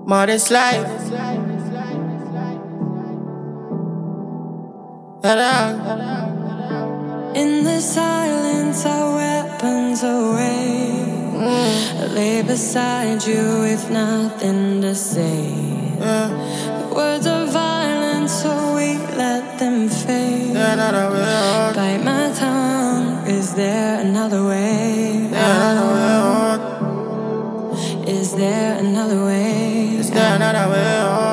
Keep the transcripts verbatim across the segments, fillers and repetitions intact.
Modest life. In the silence, our weapons away. Mm. I lay beside you with nothing to say. Yeah. The words are violent, so we let them fade. Yeah, bite my tongue. Is there another way? Yeah, Is there another way? Is there another way?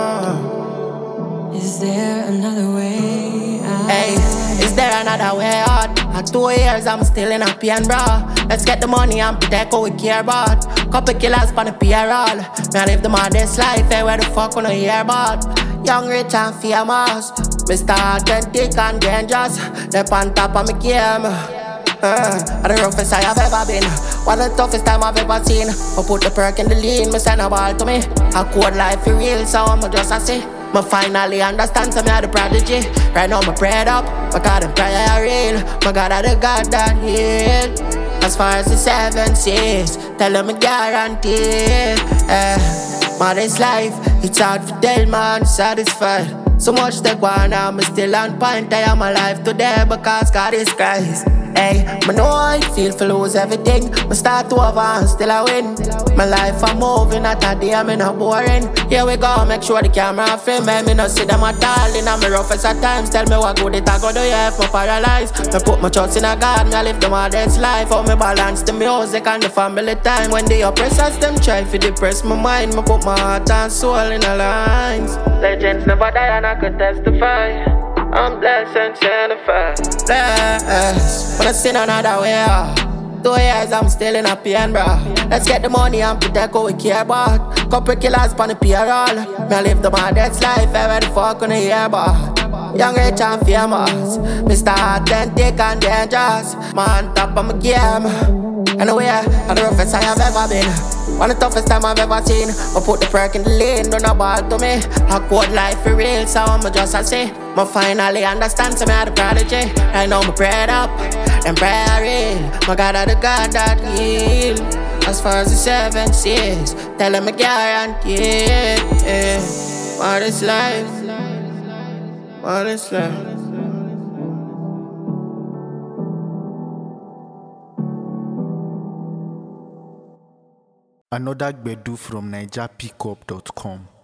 Is there another way? Hey, is there another way out? At two years, I'm still in a pain, bro. Let's get the money and protect what we care about. Couple killers on the P R L. Man, live the modest life, hey, where the fuck wanna hear about? Young, rich, and famous. Mister Authentic and dangerous. They're on top of me game. Uh, the roughest I have ever been. One of the toughest time I've ever seen. I put the perk in the lean, me send a ball to me. I code life for real, so I'm just a see. Me finally understand, so me are the prodigy. Right now, me prayed up, my God, and prayer real. My God, I the God that heal. As far as the seven seas, tell them me guarantee. Uh, modest life, it's hard for tell man, satisfied. So much they go on, I'm still on point. I am alive today because God is Christ. Hey, I know I feel for lose everything. I start to over and still I win. My life I'm moving, not a day I'm not boring. Here we go, make sure the camera film me. Me no see them at all in my roughest at times. Tell me what good it I go do, yeah, if me paralyzed. Me put my trust in a God, me live the modest life. How me balance the music and the family time. When the oppressors them try to depress my mind, me put my heart and soul in the lines. Legends never die and I could testify. I'm blessed and sanctified. Blessed, but I see another way out. Two years I'm still in a pain, bro. Let's get the money and protect what we care about. Couple killers on the P R L. Me live the modest life, where the fuck wanna hear about? Young, rich, and famous. Mister Authentic and dangerous. Man, top of my game. Anyway, I'm the roughest I have ever been. One of the toughest time I've ever seen. I put the perk in the lane, don't a ball to me. I code life for real, so I'm just a say. I finally understand, so me are the prodigy. I know me prayed up, and prayer real. My God, I the God that heal. As far as the seven seas, tell them I guarantee. Yeah. Modest life, modest life. Another Gbedu from Niger Pickup dot com.